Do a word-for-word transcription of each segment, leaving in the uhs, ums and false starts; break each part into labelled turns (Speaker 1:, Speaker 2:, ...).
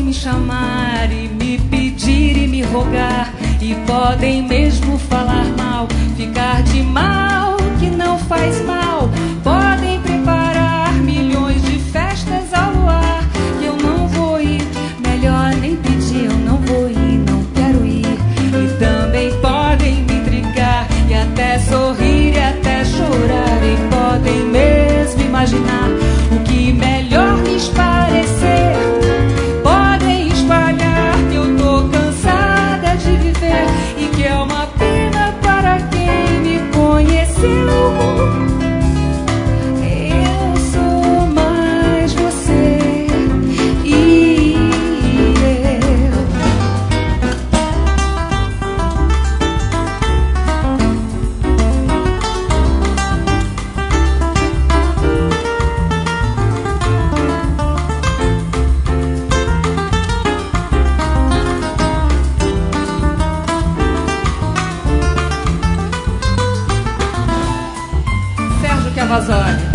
Speaker 1: me chamar e me pedir e me rogar, e podem mesmo falar mal, ficar de mal que não faz mal. Podem preparar milhões de festas ao luar, que eu não vou ir, melhor nem pedir, eu não vou ir, não quero ir. E também podem me intrigar e até sorrir e até chorar, e podem mesmo imaginar o que melhor lhes parecer. Podem espalhar que eu tô cansada de viver e que é uma pena para quem me conheceu. Eu sou mais você e eu. Sérgio Cavazoli.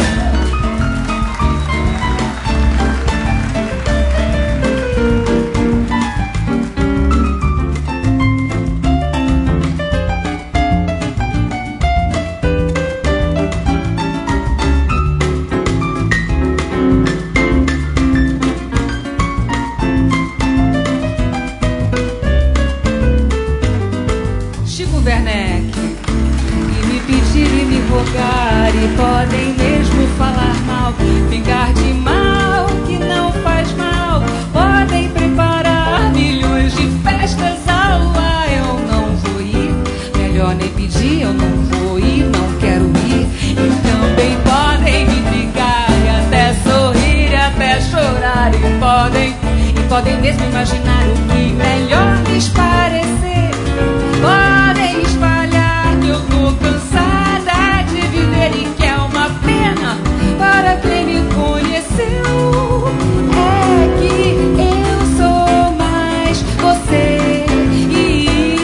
Speaker 1: Chico Werneck. E me pedir e me rogar, e podem mesmo falar mal, ficar de mal que não faz mal. Podem preparar milhões de festas ao ar, eu não vou ir, melhor nem pedir, eu não vou ir, não quero ir. E também podem me brigar e até sorrir e até chorar, e podem, e podem mesmo imaginar o que melhor lhes parecer. Podem espalhar que eu tô cansada de viver e que é uma pena para quem me conheceu. É que eu sou mais você e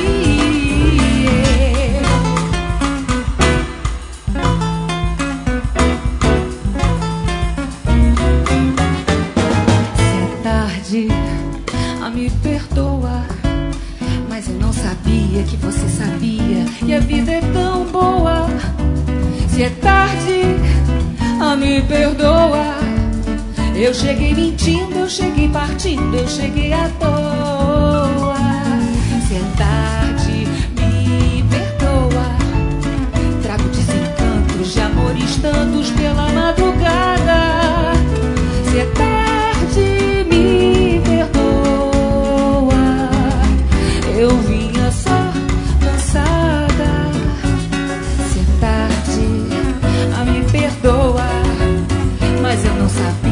Speaker 1: eu. Se é tarde, a me perdoa, mas eu não sabia que você sabia que a vida é tão boa. Se é tarde, a me perdoa, eu cheguei mentindo, eu cheguei partindo, eu cheguei à toa. Se é tarde, me perdoa, trago desencantos de amores tantos pela madrugada. Se é tarde, me perdoa, eu vinha só cansada. Se é tarde, a me perdoa, mas eu não sabia